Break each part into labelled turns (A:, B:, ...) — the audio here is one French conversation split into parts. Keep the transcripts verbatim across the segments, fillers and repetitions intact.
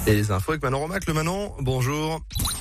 A: Et les infos avec Manon Romac. Le Manon, bonjour.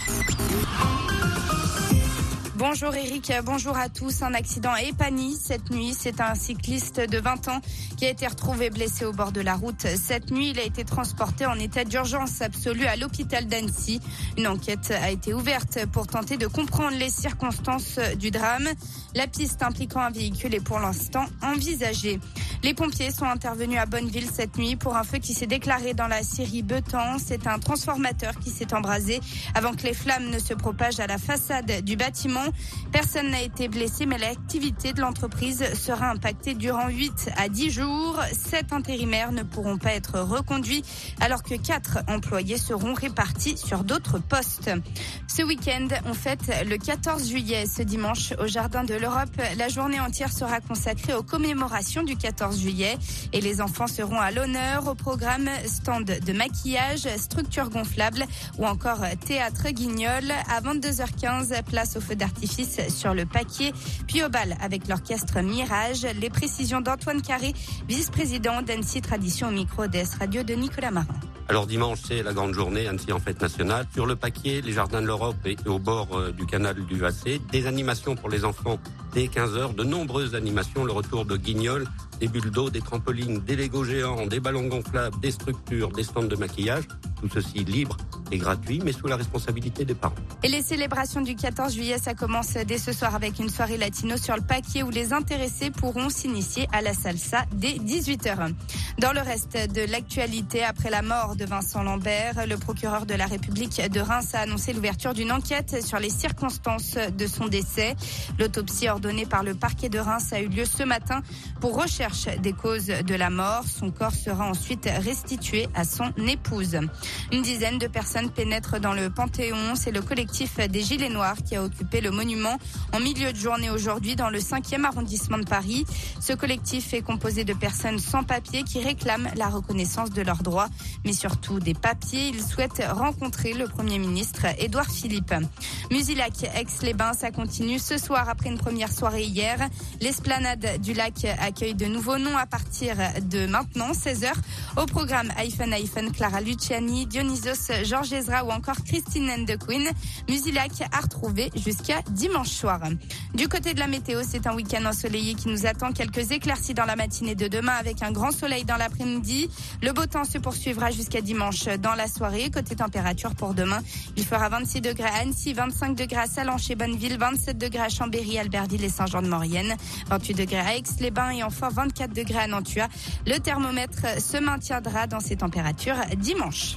B: Bonjour Eric, bonjour à tous. Un accident à Épagny cette nuit. C'est un cycliste de vingt ans qui a été retrouvé blessé au bord de la route. Cette nuit, il a été transporté en état d'urgence absolue à l'hôpital d'Annecy. Une enquête a été ouverte pour tenter de comprendre les circonstances du drame. La piste impliquant un véhicule est pour l'instant envisagée. Les pompiers sont intervenus à Bonneville cette nuit pour un feu qui s'est déclaré dans la scierie Beutan. C'est un transformateur qui s'est embrasé avant que les flammes ne se propagent à la façade du bâtiment. Personne n'a été blessé, mais l'activité de l'entreprise sera impactée durant huit à dix jours. Sept intérimaires ne pourront pas être reconduits, alors que quatre employés seront répartis sur d'autres postes. Ce week-end, on fête le quatorze juillet. Ce dimanche, au Jardin de l'Europe, la journée entière sera consacrée aux commémorations du quatorze juillet. Et les enfants seront à l'honneur. Au programme, stand de maquillage, structure gonflable ou encore théâtre guignol. À vingt-deux heures quinze, place au feu d'artifice sur le Paquier, puis au bal avec l'orchestre Mirage. Les précisions d'Antoine Carré, vice-président d'Annecy Tradition au micro d'A S Radio de Nicolas Marin.
C: Alors dimanche, c'est la grande journée, Annecy en fête nationale. Sur le Paquier, les Jardins de l'Europe et au bord euh, du canal du Vassé, des animations pour les enfants dès quinze heures, de nombreuses animations, le retour de guignols, des bulles d'eau, des trampolines, des Legos géants, des ballons gonflables, des structures, des stands de maquillage. Tout ceci libre et gratuit, mais sous la responsabilité des parents.
B: Et les célébrations du quatorze juillet, ça commence dès ce soir avec une soirée latino sur le Paquier où les intéressés pourront s'initier à la salsa dès dix-huit heures. Dans le reste de l'actualité, après la mort de Vincent Lambert, le procureur de la République de Reims a annoncé l'ouverture d'une enquête sur les circonstances de son décès. L'autopsie ordonnée par le parquet de Reims a eu lieu ce matin pour recherche des causes de la mort. Son corps sera ensuite restitué à son épouse. Une dizaine de personnes pénètrent dans le Panthéon. C'est le collectif des Gilets Noirs qui a occupé le monument en milieu de journée aujourd'hui dans le cinquième arrondissement de Paris. Ce collectif est composé de personnes sans papier qui réclament la reconnaissance de leurs droits, mais surtout des papiers. Ils souhaitent rencontrer le Premier ministre Édouard Philippe. Musilac, Aix-les-Bains, ça continue ce soir après une première soirée hier. L'esplanade du lac accueille de nouveaux noms à partir de maintenant, seize heures. Au programme iPhone iPhone, Clara Luciani, Dionysos, Georges Ezra ou encore Christine and the Queen. Musilac à retrouver jusqu'à dimanche soir. Du côté de la météo, c'est un week-end ensoleillé qui nous attend. Quelques éclaircies dans la matinée de demain avec un grand soleil dans l'après-midi. Le beau temps se poursuivra jusqu'à dimanche dans la soirée. Côté température pour demain, il fera vingt-six degrés à Annecy, vingt-cinq degrés à Sallanches et Bonneville, vingt-sept degrés à Chambéry, Albertville et Saint-Jean-de-Maurienne, vingt-huit degrés à Aix-les-Bains et enfin vingt-quatre degrés à Nantua. Le thermomètre se maintiendra dans ces températures dimanche.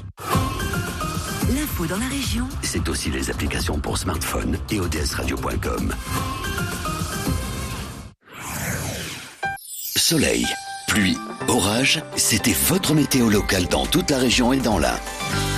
D: L'info dans la région, c'est aussi les applications pour smartphone et O D S radio point com. Soleil, pluie, orage, c'était votre météo locale dans toute la région et dans l'Ain.